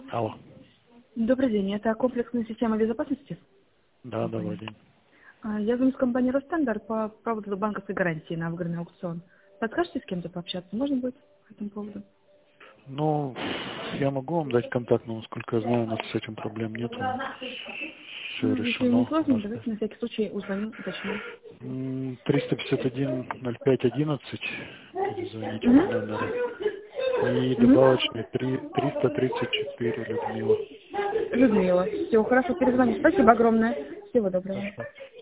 Алло. Добрый день, это комплексная система безопасности? Да, добрый день. Я звоню с компании Росстандарт по поводу банковской гарантии на выигранный аукцион. Подскажете, с кем-то пообщаться? Можно будет по этому поводу? Ну, я могу вам дать контакт, но, насколько я знаю, у нас с этим проблем нет. Все Если не решено. У сложно, нас давайте на всякий случай узнаю, уточню. 351-05-11, перезвоните по Угу. номеру. И Угу. добавочный 334 Людмила. Людмила. Все, хорошо, перезвоню. Спасибо огромное. Всего доброго. Хорошо.